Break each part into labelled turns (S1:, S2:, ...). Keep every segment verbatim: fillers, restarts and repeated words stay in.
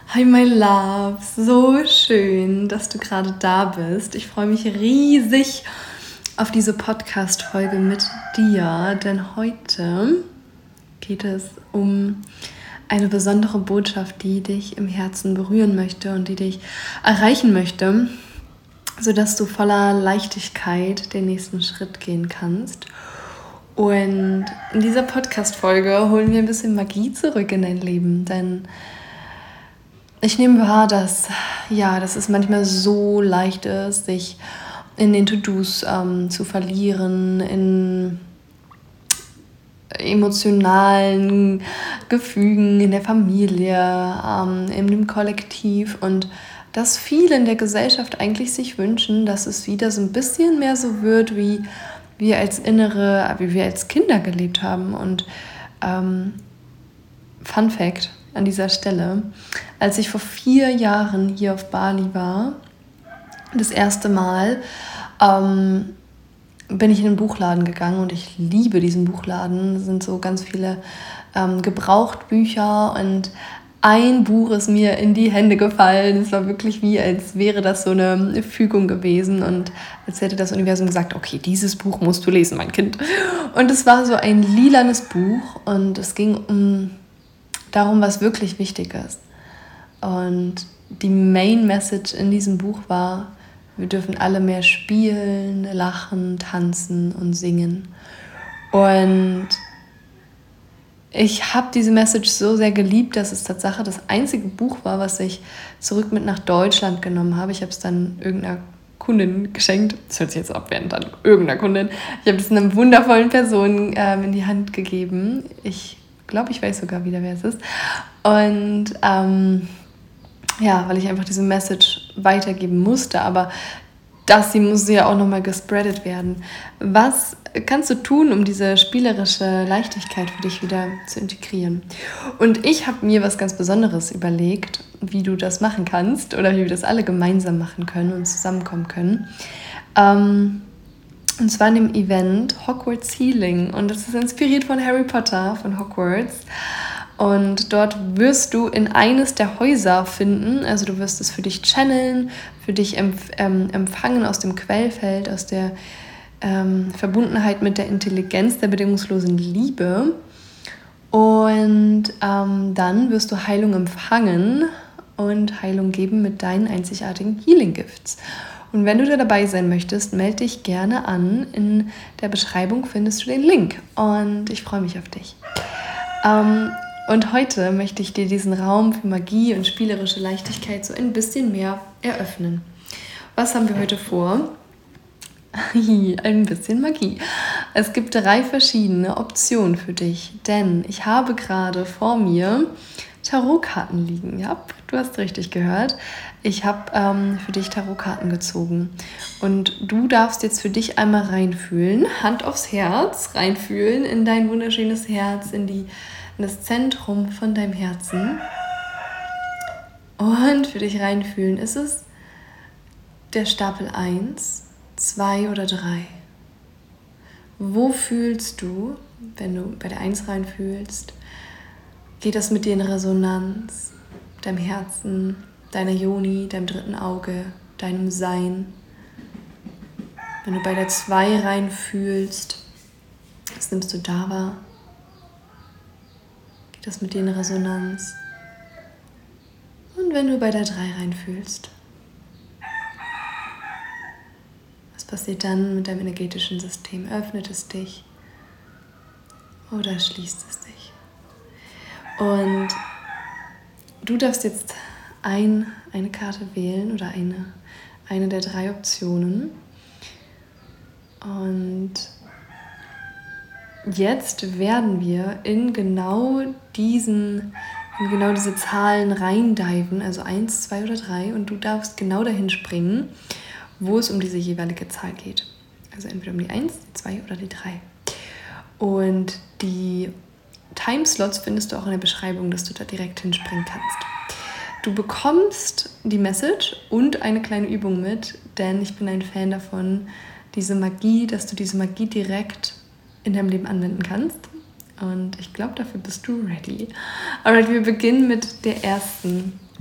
S1: Hi my love, so schön, dass du gerade da bist. Ich freue mich riesig auf diese Podcast-Folge mit dir, denn heute geht es um eine besondere Botschaft, die dich im Herzen berühren möchte und die dich erreichen möchte, sodass du voller Leichtigkeit den nächsten Schritt gehen kannst. Und in dieser Podcast-Folge holen wir ein bisschen Magie zurück in dein Leben, denn ich nehme wahr, dass, ja, dass es manchmal so leicht ist, sich in den To-Dos ähm, zu verlieren, in emotionalen Gefügen, in der Familie, ähm, in dem Kollektiv und dass viele in der Gesellschaft eigentlich sich wünschen, dass es wieder so ein bisschen mehr so wird, wie wir als innere, wie wir als Kinder gelebt haben. Und ähm, Fun Fact an dieser Stelle: Als ich vor vier Jahren hier auf Bali war, das erste Mal, ähm, bin ich in den Buchladen gegangen und ich liebe diesen Buchladen. Es sind so ganz viele ähm, Gebrauchtbücher und ein Buch ist mir in die Hände gefallen. Es war wirklich wie, als wäre das so eine Fügung gewesen und als hätte das Universum gesagt, okay, dieses Buch musst du lesen, mein Kind. Und es war so ein lilanes Buch und es ging um darum, was wirklich wichtig ist. Und die Main Message in diesem Buch war, wir dürfen alle mehr spielen, lachen, tanzen und singen. Und ich habe diese Message so sehr geliebt, dass es tatsächlich das einzige Buch war, was ich zurück mit nach Deutschland genommen habe. Ich habe es dann irgendeiner Kundin geschenkt. Das hört sich jetzt abwertend an, irgendeiner Kundin. Ich habe es einer wundervollen Person ähm, in die Hand gegeben. Ich glaube, ich weiß sogar wieder, wer es ist. Und ähm, ja, weil ich einfach diese Message weitergeben musste, aber das, sie musste ja auch nochmal gespreadet werden. Was kannst du tun, um diese spielerische Leichtigkeit für dich wieder zu integrieren? Und ich habe mir was ganz Besonderes überlegt, wie du das machen kannst oder wie wir das alle gemeinsam machen können und zusammenkommen können. Ähm, Und zwar in dem Event Hogwarts Healing. Und das ist inspiriert von Harry Potter, von Hogwarts. Und dort wirst du in eines der Häuser finden, also du wirst es für dich channeln, für dich empf- ähm, empfangen aus dem Quellfeld, aus der ähm, Verbundenheit mit der Intelligenz, der bedingungslosen Liebe. Und ähm, dann wirst du Heilung empfangen und Heilung geben mit deinen einzigartigen Healing Gifts. Und wenn du da dabei sein möchtest, melde dich gerne an. In der Beschreibung findest du den Link. Und ich freue mich auf dich. Ähm, und heute möchte ich dir diesen Raum für Magie und spielerische Leichtigkeit so ein bisschen mehr eröffnen. Was haben wir heute vor? Ein bisschen Magie. Es gibt drei verschiedene Optionen für dich, denn ich habe gerade vor mir Tarotkarten liegen. Ja, du hast richtig gehört. Ich habe ähm, für dich Tarotkarten gezogen und du darfst jetzt für dich einmal reinfühlen, Hand aufs Herz, reinfühlen in dein wunderschönes Herz, in, die, in das Zentrum von deinem Herzen und für dich reinfühlen. Ist es der Stapel eins, zwei oder drei? Wo fühlst du, wenn du bei der eins reinfühlst? Geht das mit dir in Resonanz, deinem Herzen, deiner Yoni, deinem dritten Auge, deinem Sein? Wenn du bei der zwei reinfühlst, was nimmst du da wahr? Geht das mit dir in Resonanz? Und wenn du bei der drei reinfühlst, was passiert dann mit deinem energetischen System? Öffnet es dich oder schließt es dich? Und du darfst jetzt ein, eine Karte wählen oder eine, eine der drei Optionen. Und jetzt werden wir in genau diesen, in genau diese Zahlen reindiven, also eins, zwei oder drei, und du darfst genau dahin springen, wo es um diese jeweilige Zahl geht. Also entweder um die eins, die zwei oder die drei. Und die Timeslots findest du auch in der Beschreibung, dass du da direkt hinspringen kannst. Du bekommst die Message und eine kleine Übung mit, denn ich bin ein Fan davon, diese Magie, dass du diese Magie direkt in deinem Leben anwenden kannst. Und ich glaube, dafür bist du ready. Alright, wir beginnen mit der ersten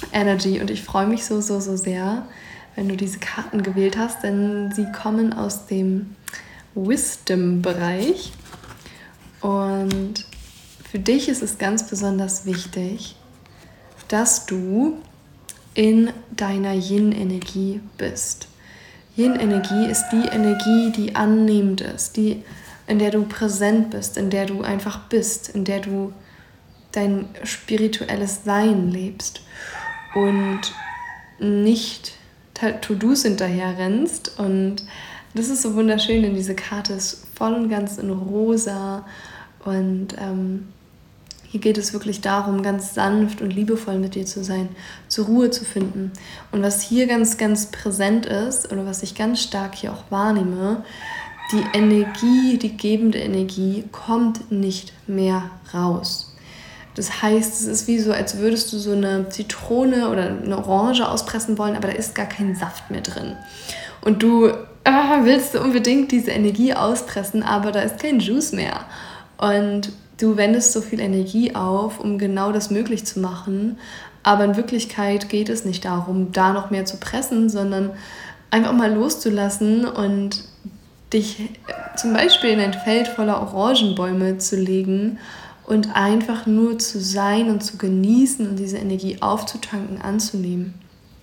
S1: Energy. Und ich freue mich so, so, so sehr, wenn du diese Karten gewählt hast, denn sie kommen aus dem Wisdom-Bereich. Und für dich ist es ganz besonders wichtig, dass du in deiner Yin-Energie bist. Yin-Energie ist die Energie, die annehmend ist, die, in der du präsent bist, in der du einfach bist, in der du dein spirituelles Sein lebst und nicht To-Dos hinterher rennst. Und das ist so wunderschön, denn diese Karte ist voll und ganz in rosa und ähm, hier geht es wirklich darum, ganz sanft und liebevoll mit dir zu sein, zur Ruhe zu finden. Und was hier ganz, ganz präsent ist oder was ich ganz stark hier auch wahrnehme, die Energie, die gebende Energie kommt nicht mehr raus. Das heißt, es ist wie so, als würdest du so eine Zitrone oder eine Orange auspressen wollen, aber da ist gar kein Saft mehr drin. Und du ah, willst unbedingt diese Energie auspressen, aber da ist kein Juice mehr. Und du wendest so viel Energie auf, um genau das möglich zu machen. Aber in Wirklichkeit geht es nicht darum, da noch mehr zu pressen, sondern einfach mal loszulassen und dich zum Beispiel in ein Feld voller Orangenbäume zu legen und einfach nur zu sein und zu genießen und diese Energie aufzutanken, anzunehmen.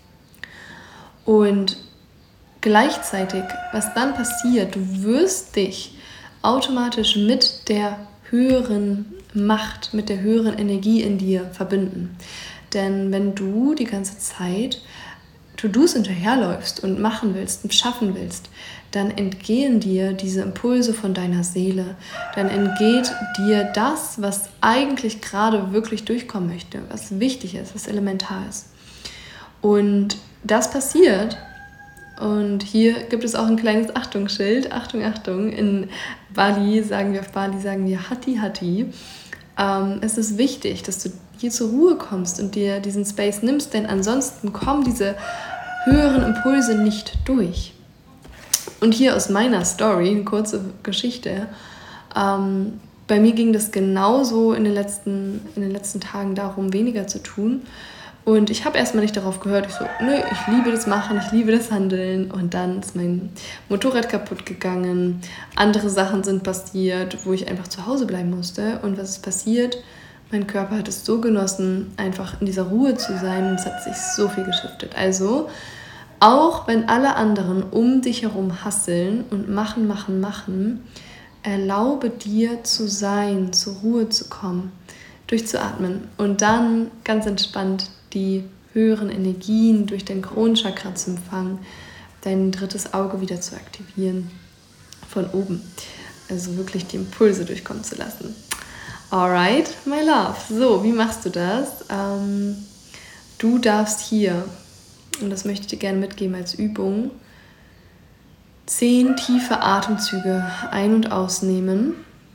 S1: Und gleichzeitig, was dann passiert, du wirst dich automatisch mit der höheren Macht, mit der höheren Energie in dir verbinden. Denn wenn du die ganze Zeit To-Dos hinterherläufst und machen willst und schaffen willst, dann entgehen dir diese Impulse von deiner Seele. Dann entgeht dir das, was eigentlich gerade wirklich durchkommen möchte, was wichtig ist, was elementar ist. Und das passiert. Und hier gibt es auch ein kleines Achtungsschild. Achtung, Achtung. In Bali sagen wir, auf Bali sagen wir Hati Hati. Ähm, es ist wichtig, dass du hier zur Ruhe kommst und dir diesen Space nimmst, denn ansonsten kommen diese höheren Impulse nicht durch. Und hier aus meiner Story, eine kurze Geschichte. Ähm, bei mir ging das genauso in den letzten, in den letzten Tagen darum, weniger zu tun. Und ich habe erstmal nicht darauf gehört. Ich so, nö, ich liebe das Machen, ich liebe das Handeln. Und dann ist mein Motorrad kaputt gegangen. Andere Sachen sind passiert, wo ich einfach zu Hause bleiben musste. Und was ist passiert? Mein Körper hat es so genossen, einfach in dieser Ruhe zu sein. Und es hat sich so viel geschiftet. Also, auch wenn alle anderen um dich herum hasseln und machen, machen, machen, erlaube dir zu sein, zur Ruhe zu kommen, durchzuatmen und dann ganz entspannt die höheren Energien durch dein Kronenchakra zu empfangen, dein drittes Auge wieder zu aktivieren, von oben. Also wirklich die Impulse durchkommen zu lassen. Alright, my love. So, wie machst du das? Ähm, du darfst hier, und das möchte ich dir gerne mitgeben als Übung, zehn tiefe Atemzüge ein- und ausnehmen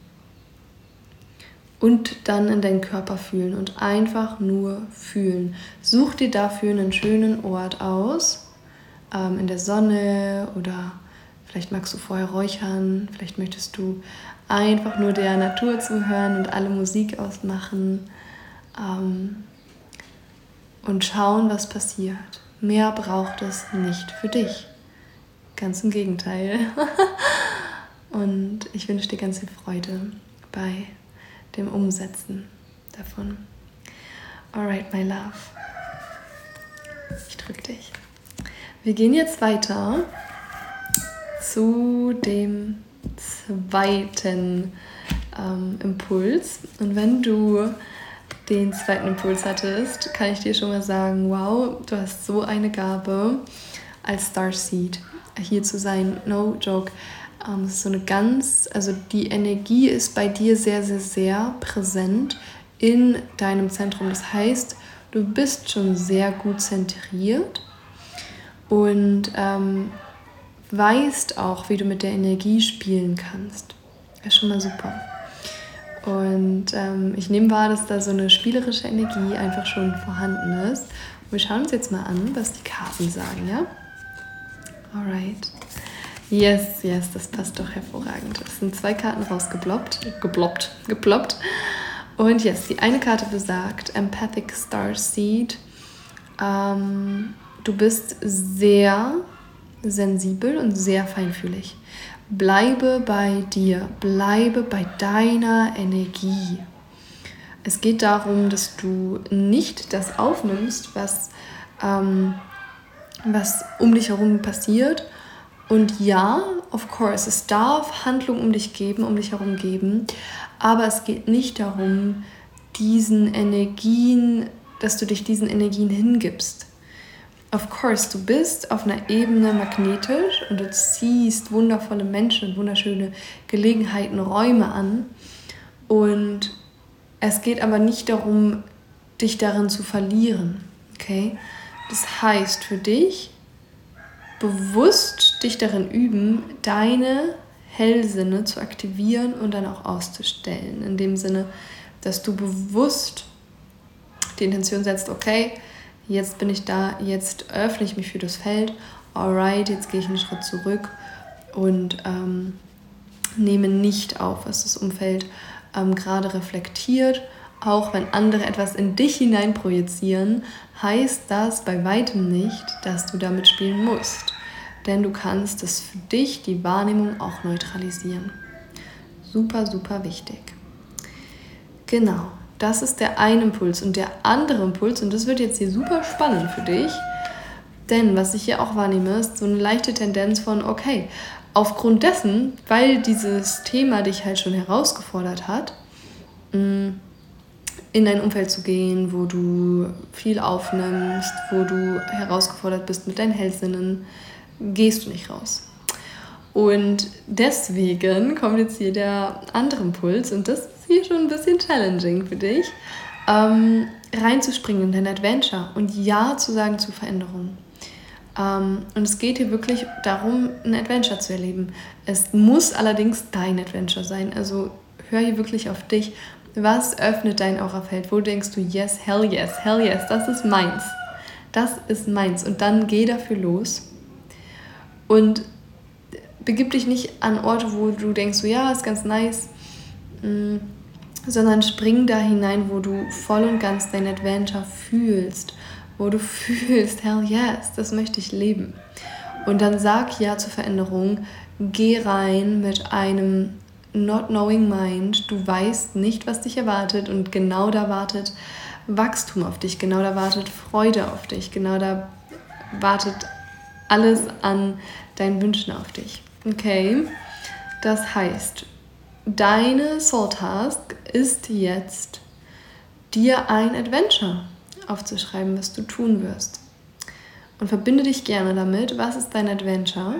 S1: und dann in deinen Körper fühlen und einfach nur fühlen. Such dir dafür einen schönen Ort aus, ähm, in der Sonne oder vielleicht magst du vorher räuchern, vielleicht möchtest du einfach nur der Natur zuhören und alle Musik ausmachen ähm, und schauen, was passiert. Mehr braucht es nicht für dich. Ganz im Gegenteil. Und ich wünsche dir ganz viel Freude bei dem Umsetzen davon. Alright, my love. Ich drücke dich. Wir gehen jetzt weiter zu dem zweiten ähm, Impuls. Und wenn du den zweiten Impuls hattest, kann ich dir schon mal sagen, wow, du hast so eine Gabe als Starseed hier zu sein. No joke. Ähm, es ist so eine ganz, also die Energie ist bei dir sehr, sehr, sehr präsent in deinem Zentrum. Das heißt, du bist schon sehr gut zentriert und ähm, weißt auch, wie du mit der Energie spielen kannst. Das ist schon mal super. Und ähm, ich nehme wahr, dass da so eine spielerische Energie einfach schon vorhanden ist. Und wir schauen uns jetzt mal an, was die Karten sagen, ja? Alright. Yes, yes, das passt doch hervorragend. Es sind zwei Karten rausgeploppt, geploppt, geploppt. Und yes, die eine Karte besagt Empathic Starseed. Ähm, du bist sehr sensibel und sehr feinfühlig. Bleibe bei dir, bleibe bei deiner Energie. Es geht darum, dass du nicht das aufnimmst, was, ähm, was um dich herum passiert. Und ja, of course, es darf Handlung um dich geben, um dich herum geben. Aber es geht nicht darum, diesen Energien, dass du dich diesen Energien hingibst. Of course, du bist auf einer Ebene magnetisch und du ziehst wundervolle Menschen und wunderschöne Gelegenheiten, Räume an. Und es geht aber nicht darum, dich darin zu verlieren. Okay? Das heißt für dich, bewusst dich darin üben, deine Hellsinne zu aktivieren und dann auch auszustellen. In dem Sinne, dass du bewusst die Intention setzt, okay, jetzt bin ich da, jetzt öffne ich mich für das Feld, alright, jetzt gehe ich einen Schritt zurück und ähm, nehme nicht auf, was das Umfeld ähm, gerade reflektiert. Auch wenn andere etwas in dich hinein projizieren, heißt das bei weitem nicht, dass du damit spielen musst. Denn du kannst es für dich, die Wahrnehmung, auch neutralisieren. Super, super wichtig. Genau. Das ist der eine Impuls. Und der andere Impuls, und das wird jetzt hier super spannend für dich, denn was ich hier auch wahrnehme, ist so eine leichte Tendenz von, okay, aufgrund dessen, weil dieses Thema dich halt schon herausgefordert hat, in ein Umfeld zu gehen, wo du viel aufnimmst, wo du herausgefordert bist mit deinen Hellsinnen, gehst du nicht raus. Und deswegen kommt jetzt hier der andere Impuls, und das ist hier schon ein bisschen challenging für dich, ähm, reinzuspringen in dein Adventure und Ja zu sagen zu Veränderungen. Ähm, und es geht hier wirklich darum, ein Adventure zu erleben. Es muss allerdings dein Adventure sein. Also hör hier wirklich auf dich. Was öffnet dein Aurafeld? Wo denkst du, yes, hell yes, hell yes, das ist meins. Das ist meins. Und dann geh dafür los und begib dich nicht an Orte, wo du denkst, so ja, ist ganz nice, mh, sondern spring da hinein, wo du voll und ganz dein Adventure fühlst, wo du fühlst, hell yes, das möchte ich leben. Und dann sag Ja zur Veränderung, geh rein mit einem not knowing mind, du weißt nicht, was dich erwartet, und genau da wartet Wachstum auf dich, genau da wartet Freude auf dich, genau da wartet alles an deinen Wünschen auf dich. Okay, das heißt, deine Soul Task ist jetzt, dir ein Adventure aufzuschreiben, was du tun wirst. Und verbinde dich gerne damit, was ist dein Adventure?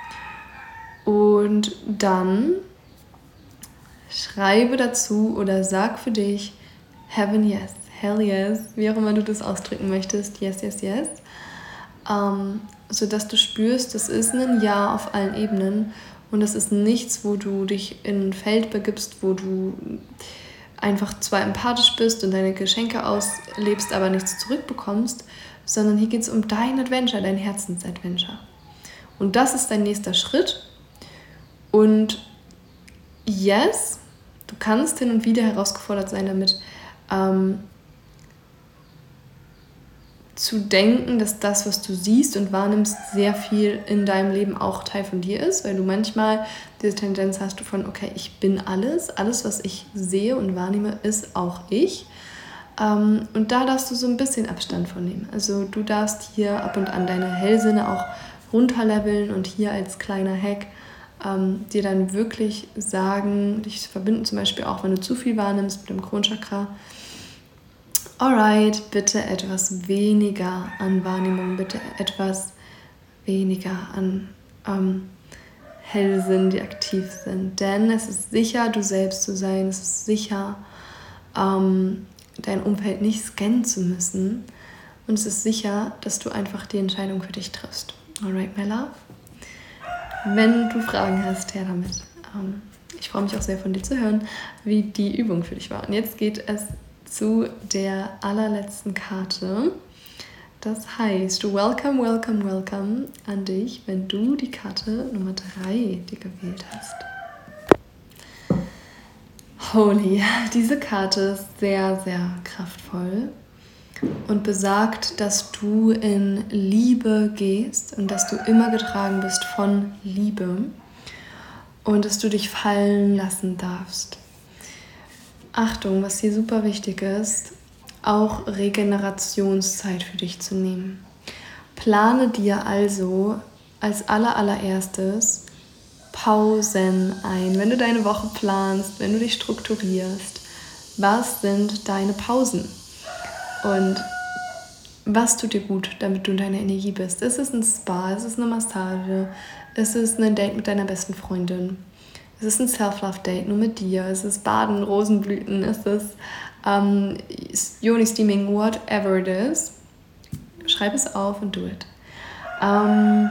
S1: Und dann schreibe dazu oder sag für dich Heaven yes, Hell yes, wie auch immer du das ausdrücken möchtest, yes, yes, yes. Ähm, sodass du spürst, das ist ein Ja auf allen Ebenen und das ist nichts, wo du dich in ein Feld begibst, wo du einfach zwar empathisch bist und deine Geschenke auslebst, aber nichts zurückbekommst, sondern hier geht es um dein Adventure, dein Herzensadventure. Und das ist dein nächster Schritt. Und yes, du kannst hin und wieder herausgefordert sein damit, ähm, zu denken, dass das, was du siehst und wahrnimmst, sehr viel in deinem Leben auch Teil von dir ist, weil du manchmal diese Tendenz hast von, okay, ich bin alles, alles, was ich sehe und wahrnehme, ist auch ich. Ähm, und da darfst du so ein bisschen Abstand von nehmen. Also du darfst hier ab und an deine Hellsinne auch runterleveln und hier als kleiner Hack ähm, dir dann wirklich sagen, dich verbinden, zum Beispiel auch, wenn du zu viel wahrnimmst mit dem Kronchakra, alright, bitte etwas weniger an Wahrnehmung, bitte etwas weniger an ähm, Hellsinn, die aktiv sind. Denn es ist sicher, du selbst zu sein, es ist sicher, ähm, dein Umfeld nicht scannen zu müssen. Und es ist sicher, dass du einfach die Entscheidung für dich triffst. Alright, my love? Wenn du Fragen hast, her damit. Ähm, ich freue mich auch sehr von dir zu hören, wie die Übung für dich war. Und jetzt geht es zu der allerletzten Karte. Das heißt, welcome, welcome, welcome an dich, wenn du die Karte Nummer drei dir gewählt hast. Holy, diese Karte ist sehr, sehr kraftvoll. und besagt, dass du in Liebe gehst und dass du immer getragen bist von Liebe und dass du dich fallen lassen darfst. Achtung, was hier super wichtig ist, auch Regenerationszeit für dich zu nehmen. Plane dir also als aller allererstes Pausen ein. Wenn du deine Woche planst, wenn du dich strukturierst, was sind deine Pausen? Und was tut dir gut, damit du in deiner Energie bist? Ist es ein Spa? Ist es eine Massage? Ist es ein Date mit deiner besten Freundin? Ist es ein Self-Love-Date nur mit dir? Ist es Baden, Rosenblüten? Ist es um, Yoni-Steaming? Whatever it is. Schreib es auf und do it. Um,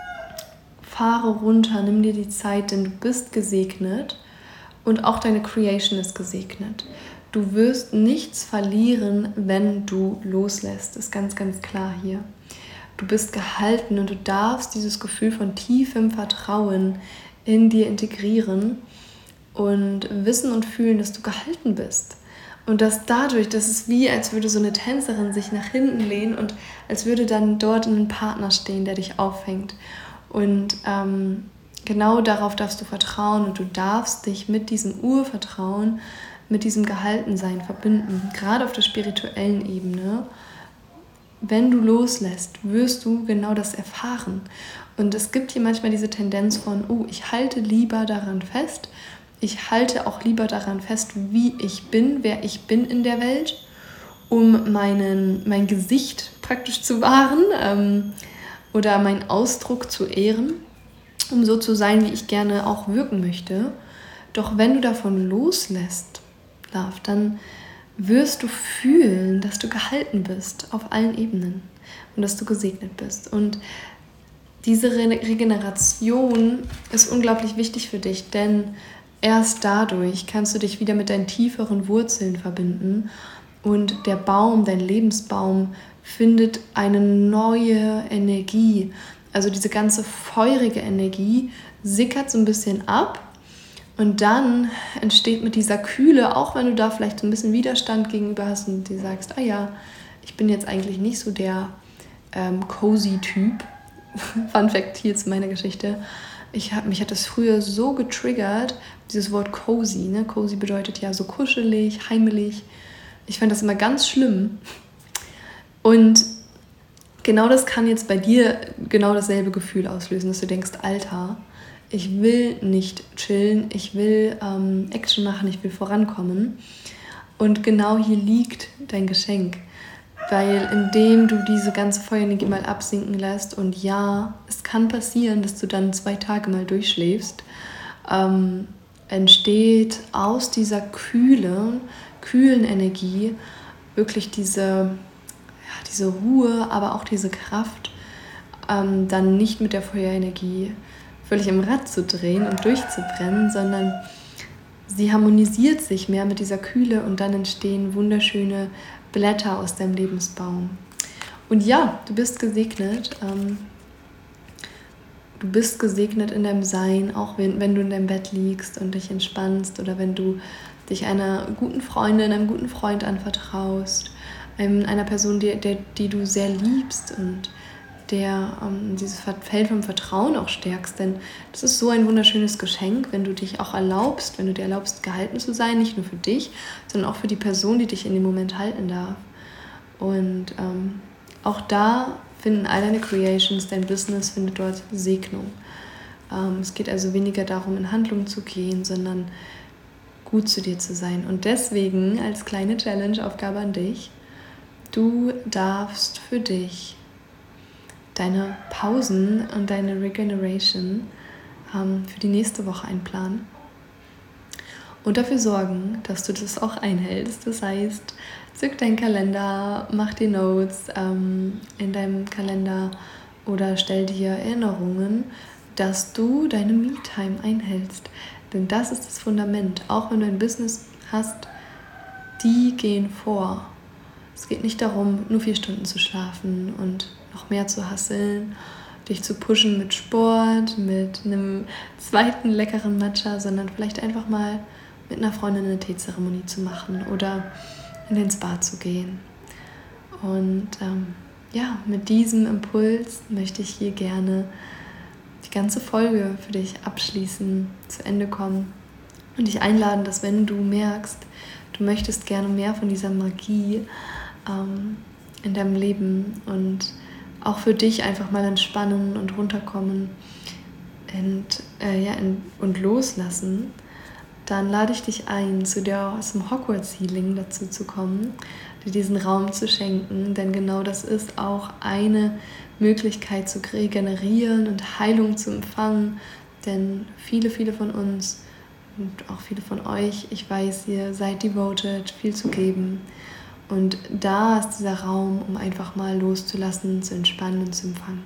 S1: fahre runter, nimm dir die Zeit, denn du bist gesegnet und auch deine Creation ist gesegnet. Du wirst nichts verlieren, wenn du loslässt. Das ist ganz, ganz klar hier. Du bist gehalten und du darfst dieses Gefühl von tiefem Vertrauen in dir integrieren und wissen und fühlen, dass du gehalten bist. Und dass dadurch, das ist wie, als würde so eine Tänzerin sich nach hinten lehnen und als würde dann dort ein Partner stehen, der dich auffängt. Und ähm, genau darauf darfst du vertrauen und du darfst dich mit diesem Urvertrauen, mit diesem Gehaltensein verbinden, gerade auf der spirituellen Ebene. Wenn du loslässt, wirst du genau das erfahren. Und es gibt hier manchmal diese Tendenz von, oh, ich halte lieber daran fest, ich halte auch lieber daran fest, wie ich bin, wer ich bin in der Welt, um meinen, mein Gesicht praktisch zu wahren ähm, oder meinen Ausdruck zu ehren, um so zu sein, wie ich gerne auch wirken möchte. Doch wenn du davon loslässt, Love, dann wirst du fühlen, dass du gehalten bist auf allen Ebenen und dass du gesegnet bist. Und diese Re- Regeneration ist unglaublich wichtig für dich, denn erst dadurch kannst du dich wieder mit deinen tieferen Wurzeln verbinden und der Baum, dein Lebensbaum, findet eine neue Energie. Also diese ganze feurige Energie sickert so ein bisschen ab. Und dann entsteht mit dieser Kühle, auch wenn du da vielleicht so ein bisschen Widerstand gegenüber hast und dir sagst, ah ja, ich bin jetzt eigentlich nicht so der ähm, cozy Typ. Fun Fact, hier ist meine Geschichte. Ich hab, mich hat das früher so getriggert, dieses Wort cozy. Ne? Cozy bedeutet ja so kuschelig, heimelig. Ich fand das immer ganz schlimm. Und genau das kann jetzt bei dir genau dasselbe Gefühl auslösen, dass du denkst, Alter, ich will nicht chillen, ich will ähm, Action machen, ich will vorankommen. Und genau hier liegt dein Geschenk. Weil indem du diese ganze Feuerenergie mal absinken lässt und ja, es kann passieren, dass du dann zwei Tage mal durchschläfst, ähm, entsteht aus dieser kühlen, kühlen Energie wirklich diese, ja, diese Ruhe, aber auch diese Kraft, ähm, dann nicht mit der Feuerenergie völlig im Rad zu drehen und durchzubrennen, sondern sie harmonisiert sich mehr mit dieser Kühle und dann entstehen wunderschöne Blätter aus deinem Lebensbaum. Und ja, du bist gesegnet. Ähm, du bist gesegnet in deinem Sein, auch wenn, wenn du in deinem Bett liegst und dich entspannst oder wenn du dich einer guten Freundin, einem guten Freund anvertraust, einem, einer Person, die, der, die du sehr liebst und der ähm, dieses Feld vom Vertrauen auch stärkst, denn das ist so ein wunderschönes Geschenk, wenn du dich auch erlaubst, wenn du dir erlaubst, gehalten zu sein, nicht nur für dich, sondern auch für die Person, die dich in dem Moment halten darf. Und ähm, auch da finden all deine Creations, dein Business findet dort Segnung. Ähm, es geht also weniger darum, in Handlung zu gehen, sondern gut zu dir zu sein. Und deswegen als kleine Challenge-Aufgabe an dich, du darfst für dich deine Pausen und deine Regeneration ähm, für die nächste Woche einplanen und dafür sorgen, dass du das auch einhältst. Das heißt, zück deinen Kalender, mach dir Notes ähm, in deinem Kalender oder stell dir Erinnerungen, dass du deine Me-Time einhältst. Denn das ist das Fundament. Auch wenn du ein Business hast, die gehen vor. Es geht nicht darum, nur vier Stunden zu schlafen und noch mehr zu hustlen, dich zu pushen mit Sport, mit einem zweiten leckeren Matcha, sondern vielleicht einfach mal mit einer Freundin eine Teezeremonie zu machen oder in den Spa zu gehen. Und ähm, ja, mit diesem Impuls möchte ich hier gerne die ganze Folge für dich abschließen, zu Ende kommen und dich einladen, dass wenn du merkst, du möchtest gerne mehr von dieser Magie ähm, in deinem Leben und auch für dich einfach mal entspannen und runterkommen und, äh, ja, in, und loslassen, dann lade ich dich ein, zu dir aus dem Hogwarts Healing dazu zu kommen, dir diesen Raum zu schenken, denn genau das ist auch eine Möglichkeit zu regenerieren und Heilung zu empfangen, denn viele, viele von uns und auch viele von euch, ich weiß, ihr seid devoted, viel zu geben und da ist dieser Raum, um einfach mal loszulassen, zu entspannen und zu empfangen.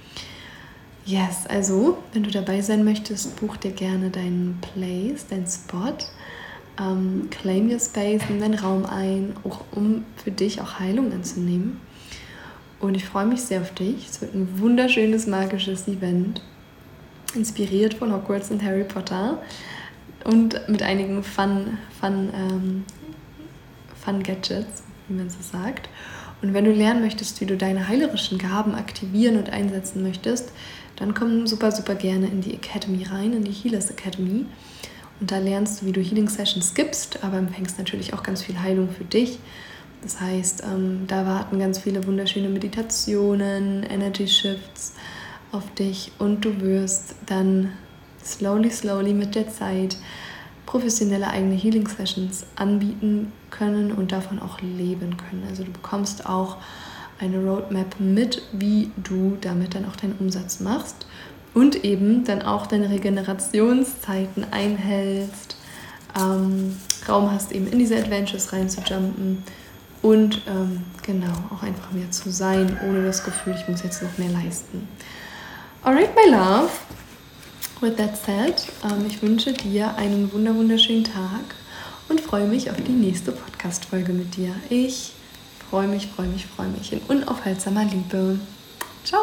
S1: Yes, also, wenn du dabei sein möchtest, buch dir gerne deinen Place, deinen Spot. Ähm, claim your space, nimm deinen Raum ein, auch um für dich auch Heilung anzunehmen. Und ich freue mich sehr auf dich. Es wird ein wunderschönes, magisches Event, inspiriert von Hogwarts und Harry Potter und mit einigen Fun, Fun, ähm, Fun Gadgets, wie man so sagt. Und wenn du lernen möchtest, wie du deine heilerischen Gaben aktivieren und einsetzen möchtest, dann komm super, super gerne in die Academy rein, in die Healers Academy. Und da lernst du, wie du Healing Sessions gibst, aber empfängst natürlich auch ganz viel Heilung für dich. Das heißt, ähm, da warten ganz viele wunderschöne Meditationen, Energy Shifts auf dich und du wirst dann slowly, slowly mit der Zeit professionelle eigene Healing Sessions anbieten können und davon auch leben können. Also du bekommst auch eine Roadmap mit, wie du damit dann auch deinen Umsatz machst und eben dann auch deine Regenerationszeiten einhältst, ähm, Raum hast, eben in diese Adventures reinzujumpen und ähm, genau, auch einfach mehr zu sein, ohne das Gefühl, ich muss jetzt noch mehr leisten. Alright, my love. With that said, ähm, ich wünsche dir einen wunder wunderschönen Tag und freue mich auf die nächste Podcast-Folge mit dir. Ich freue mich, freue mich, freue mich in unaufhaltsamer Liebe. Ciao!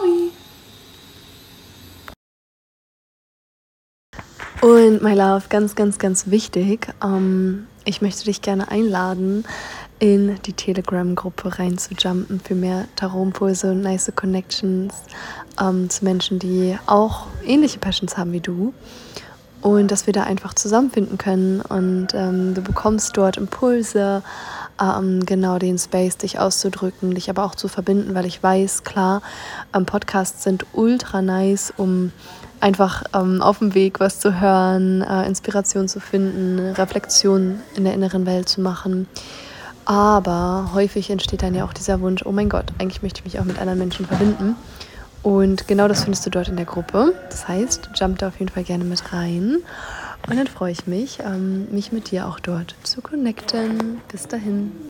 S1: Und my love, ganz, ganz, ganz wichtig, ähm, ich möchte dich gerne einladen, in die Telegram-Gruppe reinzujumpen für mehr Tarotimpulse und nice Connections ähm, zu Menschen, die auch ähnliche Passions haben wie du. Und dass wir da einfach zusammenfinden können und ähm, du bekommst dort Impulse, ähm, genau den Space, dich auszudrücken, dich aber auch zu verbinden, weil ich weiß, klar, ähm, Podcasts sind ultra nice, um einfach ähm, auf dem Weg was zu hören, äh, Inspiration zu finden, Reflexion in der inneren Welt zu machen. Aber häufig entsteht dann ja auch dieser Wunsch, oh mein Gott, eigentlich möchte ich mich auch mit anderen Menschen verbinden. Und genau das findest du dort in der Gruppe. Das heißt, jump da auf jeden Fall gerne mit rein. Und dann freue ich mich, mich mit dir auch dort zu connecten. Bis dahin.